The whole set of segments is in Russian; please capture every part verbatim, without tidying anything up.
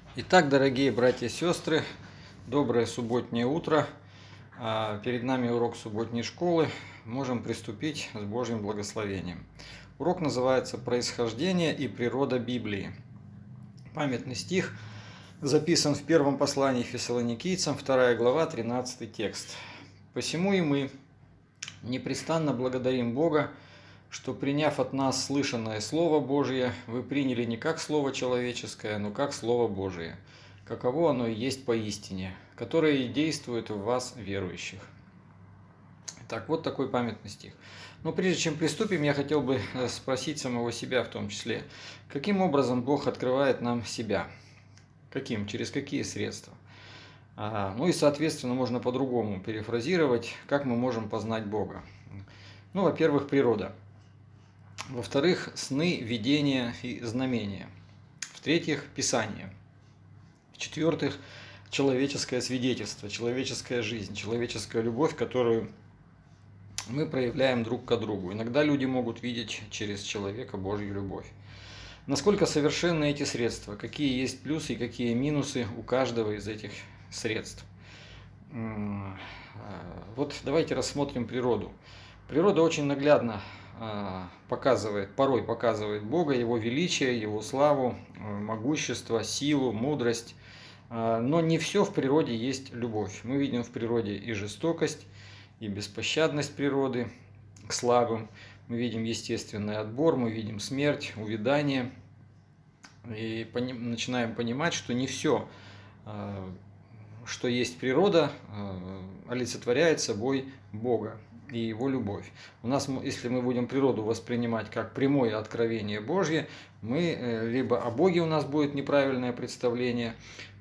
Итак, дорогие братья и сестры, доброе субботнее утро. А, Перед нами урок субботней школы. Можем приступить с Божьим благословением. Урок называется «Происхождение и природа Библии». Памятный стих записан в первом послании Фессалоникийцам, вторая глава, тринадцатый текст. «Посему и мы непрестанно благодарим Бога, что, приняв от нас слышанное Слово Божие, вы приняли не как Слово человеческое, но как Слово Божие, каково оно и есть поистине, которое и действует в вас, верующих». Так, вот такой памятный стих. Но прежде чем приступим, я хотел бы спросить самого себя в том числе, каким образом Бог открывает нам себя? Каким? Через какие средства? А, ну и, соответственно, можно по-другому перефразировать, как мы можем познать Бога. Ну, во-первых, природа. Во-вторых, сны, видения и знамения. В-третьих, Писание. В-четвертых, человеческое свидетельство, человеческая жизнь, человеческая любовь, которую мы проявляем друг к другу. Иногда люди могут видеть через человека Божью любовь. Насколько совершенны эти средства? Какие есть плюсы и какие минусы у каждого из этих средств? Вот давайте рассмотрим природу. Природа очень наглядно показывает, порой показывает Бога, Его величие, Его славу, могущество, силу, мудрость. Но не все в природе есть любовь. Мы видим в природе и жестокость, и беспощадность природы к слабым. Мы видим естественный отбор, мы видим смерть, увядание. И начинаем понимать, что не все, что есть природа, олицетворяет собой Бога и Его любовь. У нас, если мы будем природу воспринимать как прямое откровение Божье, мы либо о Боге у нас будет неправильное представление,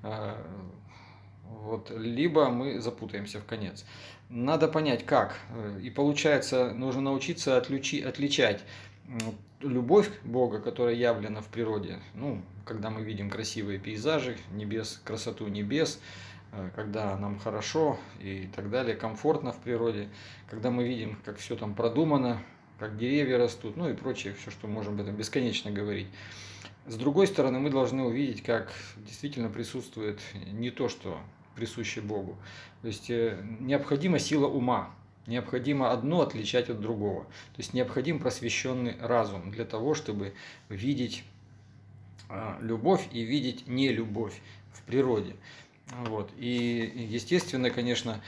вот, либо мы запутаемся в конец. Надо понять, как. И получается, нужно научиться отличи, отличать любовь Бога, которая явлена в природе, ну, когда мы видим красивые пейзажи, небес, красоту небес, когда нам хорошо и так далее, комфортно в природе, когда мы видим, как все там продумано, как деревья растут, ну и прочее, все, что можем об этом бесконечно говорить. С другой стороны, мы должны увидеть, как действительно присутствует не то, что присуще Богу. То есть необходима сила ума, необходимо одно отличать от другого. То есть необходим просвещенный разум для того, чтобы видеть любовь и видеть нелюбовь в природе. Вот. И естественно, конечно,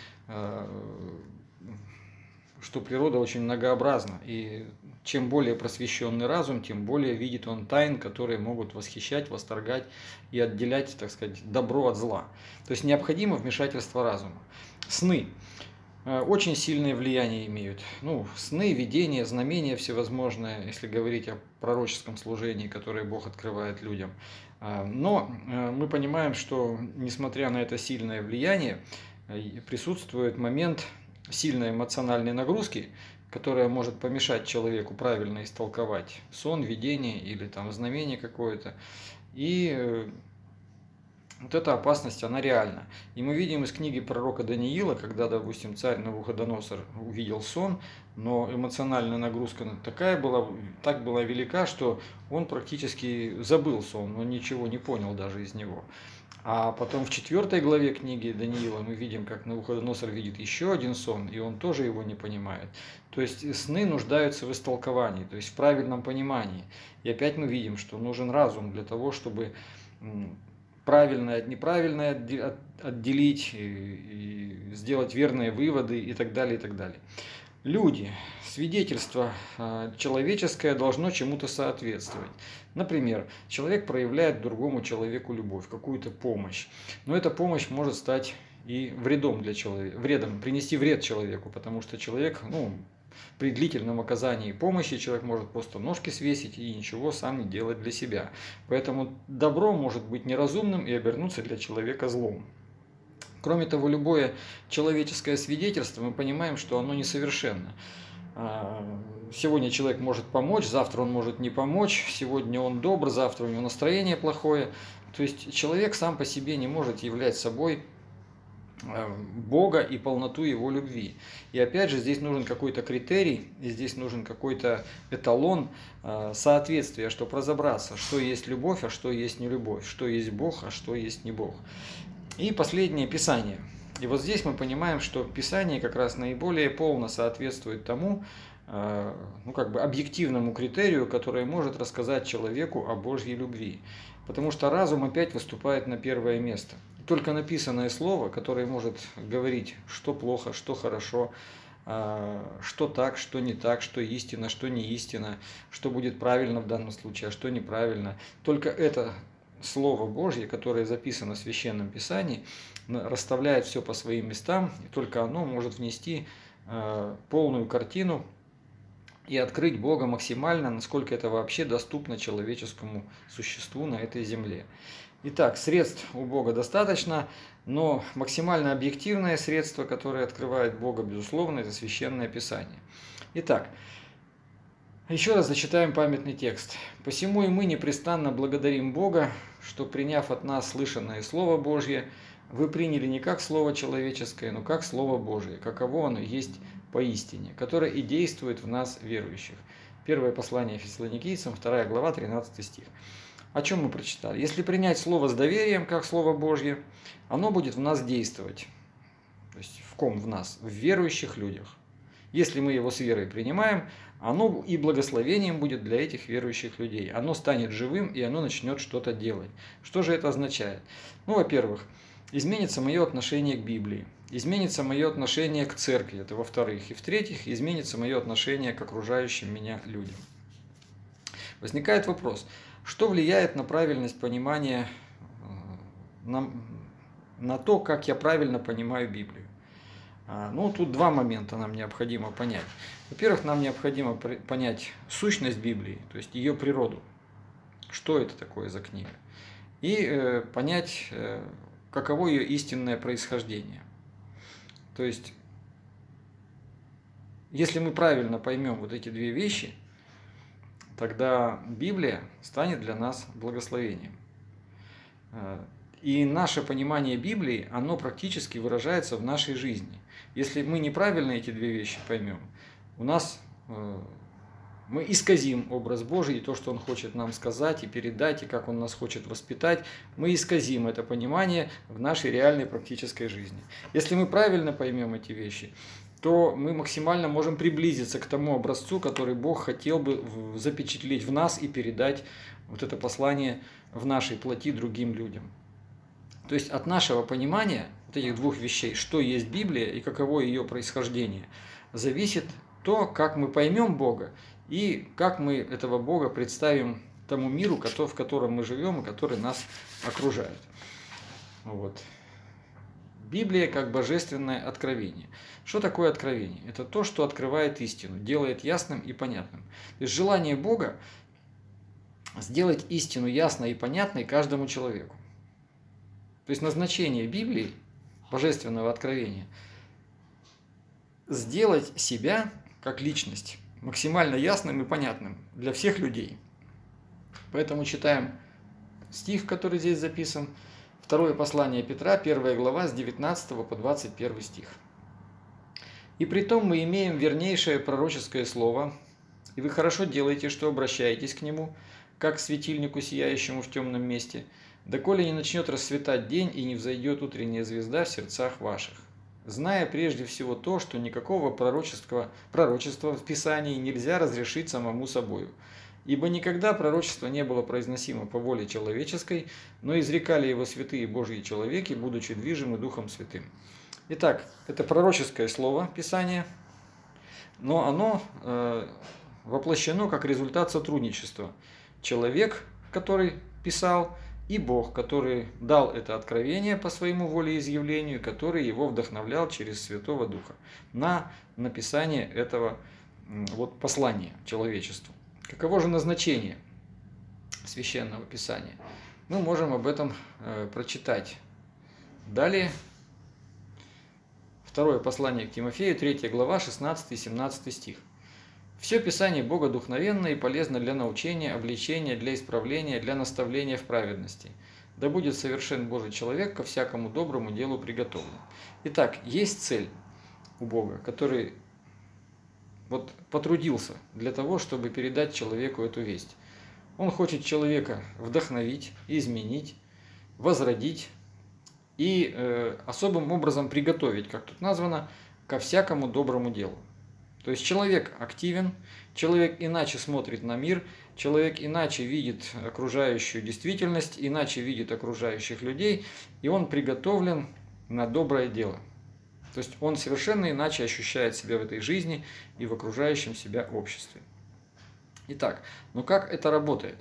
что природа очень многообразна, и чем более просвещенный разум, тем более видит он тайн, которые могут восхищать, восторгать и отделять, так сказать, добро от зла. То есть необходимо вмешательство разума. Сны очень сильное влияние имеют. Ну, сны, видения, знамения всевозможные, если говорить о пророческом служении, которое Бог открывает людям. Но мы понимаем, что, несмотря на это сильное влияние, присутствует момент сильной эмоциональной нагрузки, которая может помешать человеку правильно истолковать сон, видение или там знамение какое-то. И вот эта опасность, она реальна. И мы видим из книги пророка Даниила, когда, допустим, царь Навуходоносор увидел сон, но эмоциональная нагрузка такая была, так была велика, что он практически забыл сон, он ничего не понял даже из него. А потом в четвертой главе книги Даниила мы видим, как Навуходоносор видит еще один сон, и он тоже его не понимает. То есть сны нуждаются в истолковании, то есть в правильном понимании. И опять мы видим, что нужен разум для того, чтобы правильное от неправильное отделить, и сделать верные выводы и так далее, и так далее. Люди, свидетельство человеческое должно чему-то соответствовать. Например, человек проявляет другому человеку любовь, какую-то помощь. Но эта помощь может стать и вредом для человека, вредом, принести вред человеку, потому что человек, ну, при длительном оказании помощи человек может просто ножки свесить и ничего сам не делать для себя. Поэтому добро может быть неразумным и обернуться для человека злом. Кроме того, любое человеческое свидетельство, мы понимаем, что оно несовершенно. Сегодня человек может помочь, завтра он может не помочь, сегодня он добр, завтра у него настроение плохое. То есть человек сам по себе не может являть собой Бога и полноту Его любви. И опять же, здесь нужен какой-то критерий, и здесь нужен какой-то эталон соответствия, чтобы разобраться, что есть любовь, а что есть не любовь, что есть Бог, а что есть не Бог. И последнее – Писание. И вот здесь мы понимаем, что Писание как раз наиболее полно соответствует тому, ну, как бы объективному критерию, который может рассказать человеку о Божьей любви. Потому что разум опять выступает на первое место. Только написанное слово, которое может говорить, что плохо, что хорошо, что так, что не так, что истина, что не истина, что будет правильно в данном случае, а что неправильно. Только это Слово Божье, которое записано в Священном Писании, расставляет все по своим местам, и только оно может внести полную картину и открыть Бога максимально, насколько это вообще доступно человеческому существу на этой земле. Итак, средств у Бога достаточно, но максимально объективное средство, которое открывает Бога, безусловно, это Священное Писание. Итак, еще раз зачитаем памятный текст. «Посему и мы непрестанно благодарим Бога, что, приняв от нас слышанное Слово Божье, вы приняли не как Слово человеческое, но как Слово Божие, каково оно есть поистине, которое и действует в нас, верующих». Первое послание Фессалоникийцам, вторая глава, тринадцатый стих. О чем мы прочитали? Если принять Слово с доверием, как Слово Божье, оно будет в нас действовать. То есть в ком? В нас? В верующих людях. Если мы его с верой принимаем, оно и благословением будет для этих верующих людей. Оно станет живым, и оно начнет что-то делать. Что же это означает? Ну, во-первых, изменится мое отношение к Библии. Изменится мое отношение к церкви, это во-вторых. И в-третьих, изменится мое отношение к окружающим меня людям. Возникает вопрос, что влияет на правильность понимания, на, на то, как я правильно понимаю Библию? Ну, тут два момента нам необходимо понять. Во-первых, нам необходимо понять сущность Библии, то есть ее природу. Что это такое за книга? И э, понять, э, каково ее истинное происхождение. То есть, если мы правильно поймем вот эти две вещи, тогда Библия станет для нас благословением. И наше понимание Библии, оно практически выражается в нашей жизни. Если мы неправильно эти две вещи поймем, у нас мы исказим образ Божий, и то, что Он хочет нам сказать и передать, и как Он нас хочет воспитать, мы исказим это понимание в нашей реальной практической жизни. Если мы правильно поймем эти вещи, то мы максимально можем приблизиться к тому образцу, который Бог хотел бы запечатлеть в нас и передать вот это послание в нашей плоти другим людям. То есть от нашего понимания вот этих двух вещей, что есть Библия и каково ее происхождение, зависит то, как мы поймем Бога и как мы этого Бога представим тому миру, в котором мы живем и который нас окружает. Вот. Библия как божественное откровение. Что такое откровение? Это то, что открывает истину, делает ясным и понятным. То есть желание Бога сделать истину ясной и понятной каждому человеку. То есть назначение Библии, божественного откровения, сделать себя как личность максимально ясным и понятным для всех людей. Поэтому читаем стих, который здесь записан. Второе послание Петра, первая глава, с девятнадцатого по двадцать первый стих. «И притом мы имеем вернейшее пророческое слово, и вы хорошо делаете, что обращаетесь к нему, как к светильнику, сияющему в темном месте, доколе не начнет расцветать день и не взойдет утренняя звезда в сердцах ваших, зная прежде всего то, что никакого пророчества, пророчества в Писании нельзя разрешить самому собою. Ибо никогда пророчество не было произносимо по воле человеческой, но изрекали его святые Божьи человеки, будучи движимы Духом Святым». Итак, это пророческое слово Писания, но оно э, воплощено как результат сотрудничества. Человек, который писал, и Бог, который дал это откровение по своему волеизъявлению, который его вдохновлял через Святого Духа на написание этого вот, послания человечеству. Каково же назначение Священного Писания? Мы можем об этом э, прочитать. Далее, второе послание к Тимофею, третья глава, шестнадцатый и семнадцатый стих. «Все Писание богодухновенно и полезно для научения, обличения, для исправления, для наставления в праведности, Да будет совершен Божий человек, ко всякому доброму делу приготовлен. Итак, есть цель у Бога, который вот потрудился для того, чтобы передать человеку эту весть. Он хочет человека вдохновить, изменить, возродить и э, особым образом приготовить, как тут названо, ко всякому доброму делу. То есть человек активен, человек иначе смотрит на мир, человек иначе видит окружающую действительность, иначе видит окружающих людей, и он приготовлен на доброе дело. То есть он совершенно иначе ощущает себя в этой жизни и в окружающем себя обществе. Итак, ну как это работает?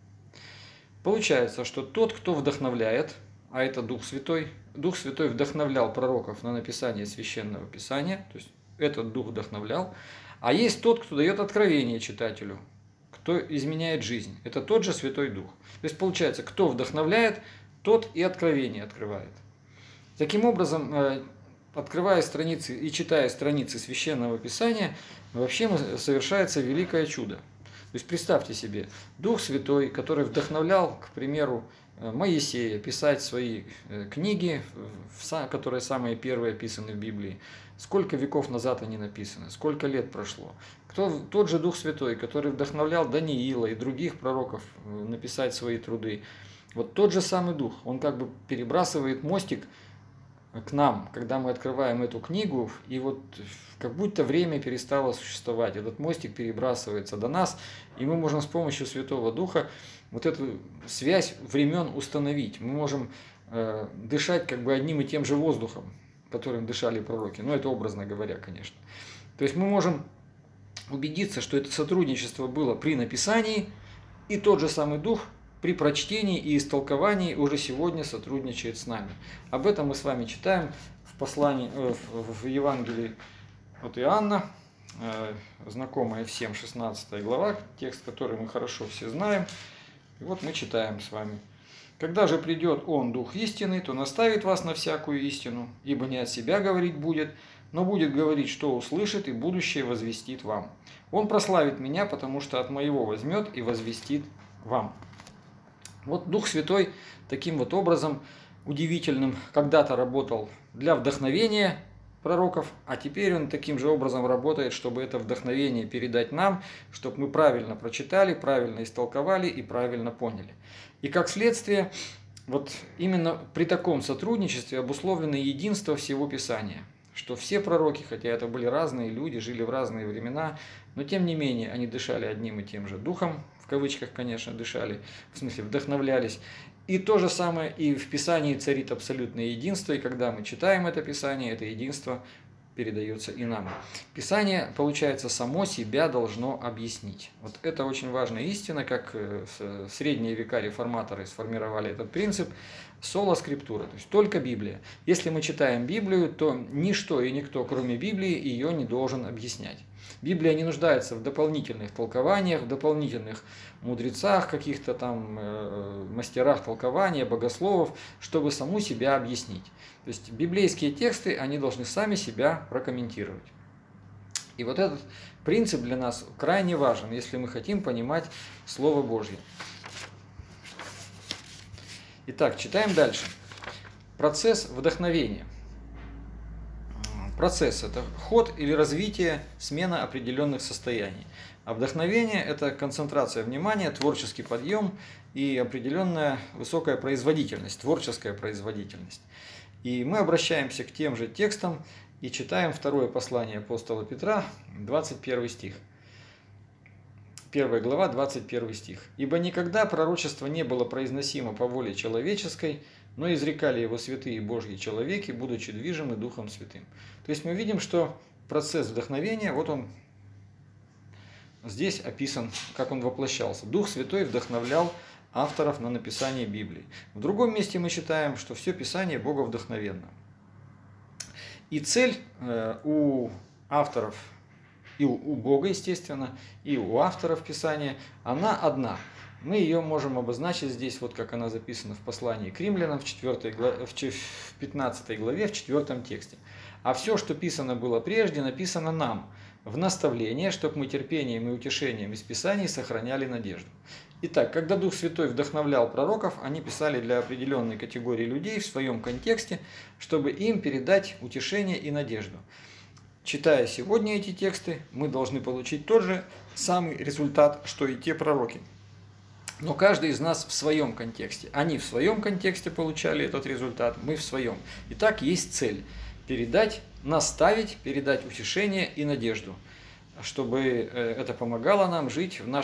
Получается, что тот, кто вдохновляет, а это Дух Святой, Дух Святой вдохновлял пророков на написание Священного Писания, то есть этот Дух вдохновлял, а есть тот, кто дает откровение читателю, кто изменяет жизнь. Это тот же Святой Дух. То есть получается, кто вдохновляет, тот и откровение открывает. Таким образом, открывая страницы и читая страницы Священного Писания, вообще совершается великое чудо. То есть представьте себе, Дух Святой, который вдохновлял, к примеру, Моисея писать свои книги, которые самые первые описаны в Библии. Сколько веков назад они написаны, сколько лет прошло. Кто, тот же Дух Святой, который вдохновлял Даниила и других пророков написать свои труды. Вот тот же самый Дух, он как бы перебрасывает мостик к нам, когда мы открываем эту книгу, и вот как будто время перестало существовать. Этот мостик перебрасывается до нас, и мы можем с помощью Святого Духа вот эту связь времен установить. Мы можем э, дышать как бы одним и тем же воздухом, которым дышали пророки. Ну, это образно говоря, конечно. То есть мы можем убедиться, что это сотрудничество было при написании, и тот же самый Дух при прочтении и истолковании уже сегодня сотрудничает с нами. Об этом мы с вами читаем в послании, э, в, в Евангелии от Иоанна, э, знакомая всем шестнадцатая глава, текст, который мы хорошо все знаем. И вот мы читаем с вами. «Когда же придет Он, Дух истины, то наставит вас на всякую истину, ибо не от себя говорить будет, но будет говорить, что услышит, и будущее возвестит вам. Он прославит меня, потому что от моего возьмет и возвестит вам». Вот Дух Святой таким вот образом удивительным когда-то работал для вдохновения пророков, а теперь он таким же образом работает, чтобы это вдохновение передать нам, чтобы мы правильно прочитали, правильно истолковали и правильно поняли. И как следствие, вот именно при таком сотрудничестве обусловлено единство всего Писания, что все пророки, хотя это были разные люди, жили в разные времена, но тем не менее они дышали одним и тем же духом, в кавычках, конечно, дышали, в смысле вдохновлялись. И то же самое и в Писании царит абсолютное единство, и когда мы читаем это Писание, это единство передается и нам. Писание, получается, само себя должно объяснить. Вот это очень важная истина, как в средние века реформаторы сформировали этот принцип. Соло скриптура, то есть только Библия. Если мы читаем Библию, то ничто и никто, кроме Библии, ее не должен объяснять. Библия не нуждается в дополнительных толкованиях, в дополнительных мудрецах, каких-то там э, мастерах толкования, богословов, чтобы саму себя объяснить. То есть библейские тексты, они должны сами себя прокомментировать. И вот этот принцип для нас крайне важен, если мы хотим понимать Слово Божье. Итак, читаем дальше. Процесс вдохновения. Процесс – это ход или развитие, смена определенных состояний. А вдохновение – это концентрация внимания, творческий подъем и определенная высокая производительность, творческая производительность. И мы обращаемся к тем же текстам и читаем второе послание апостола Петра, двадцать первый стих. первая глава, двадцать первый стих. «Ибо никогда пророчество не было произносимо по воле человеческой, но изрекали его святые Божьи человеки, будучи движимы Духом Святым». То есть мы видим, что процесс вдохновения, вот он здесь описан, как он воплощался. Дух Святой вдохновлял авторов на написание Библии. В другом месте мы читаем, что все Писание боговдохновенно. И цель у авторов, и у Бога, естественно, и у авторов Писания, она одна. Мы ее можем обозначить здесь, вот как она записана в послании к римлянам в, четвёртой главе, в пятнадцатой главе, в четвёртом тексте. «А все, что писано было прежде, написано нам, в наставление, чтобы мы терпением и утешением из Писаний сохраняли надежду. Итак, когда Дух Святой вдохновлял пророков, они писали для определенной категории людей в своем контексте, чтобы им передать утешение и надежду. Читая сегодня эти тексты, мы должны получить тот же самый результат, что и те пророки. Но каждый из нас в своем контексте. Они в своем контексте получали этот результат, мы в своем. Итак, есть цель – передать, наставить, передать утешение и надежду, чтобы это помогало нам жить в нашем